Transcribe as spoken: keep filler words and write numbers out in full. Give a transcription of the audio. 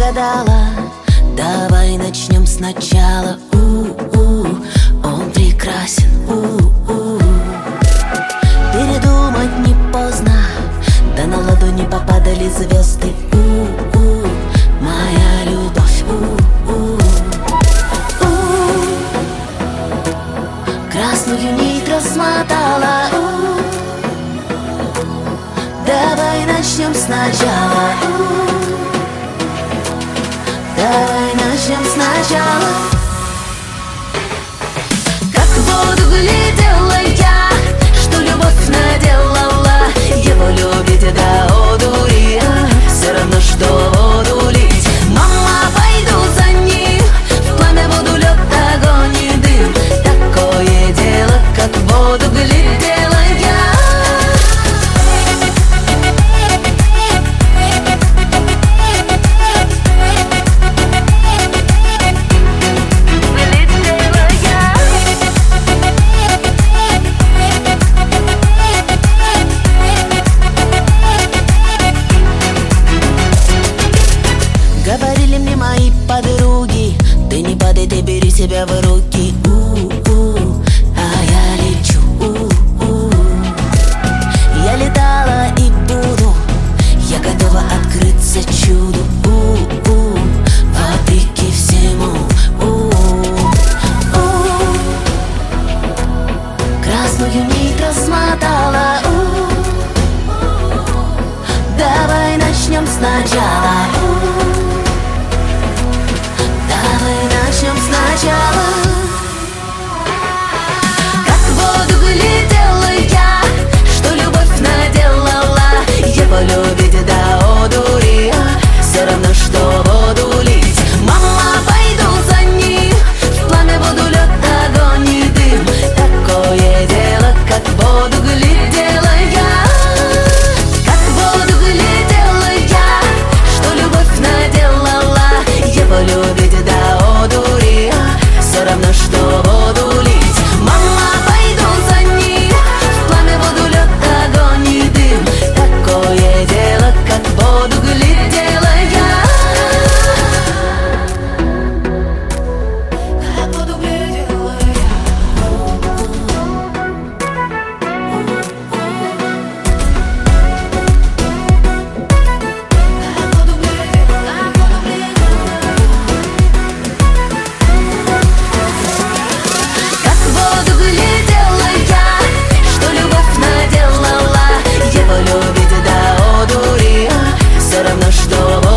загадала. Давай начнем сначала. У-у, он прекрасен. У-у, передумать не поздно. Да на ладони попадали звезды. У-у, моя любовь. У-у, красную нить размотала. У-у, давай начнем сначала. У-у, давай начнем сначала. Как в воду глядела я, что любовь наделала. Его любить до одури, все равно что воду лить. Мама, пойду за ним, в пламя, воду, лед, огонь и дым. Такое дело, как в воду глядела я. Говорили мне мои подруги: ты не падай, ты бери себя в руки. У-у, а я лечу. У-у, я летала и буду, я готова открыться чуду. У-у, вопреки всему. У-у, красную нить размотала. У-у, давай начнем сначала. Давай начнем сначала. Как в воду глядела я, что любовь наделала. Его любить до одури, все равно что воду лить. Мама, пойду за ним, в пламя, воду, лед, огонь и дым. Такое дело, как в воду глядела я. Как в воду глядела я, что любовь наделала. Его любить до одури, все равно что воду лить. Мама, пойду за ним, в пламя, воду, лед, огонь и дым. Такое дело, как в воду глядела я. Как в воду глядела я. Как в воду глядела, как в воду Как в воду глядела я, что любовь наделала. Его любить до одури, все равно что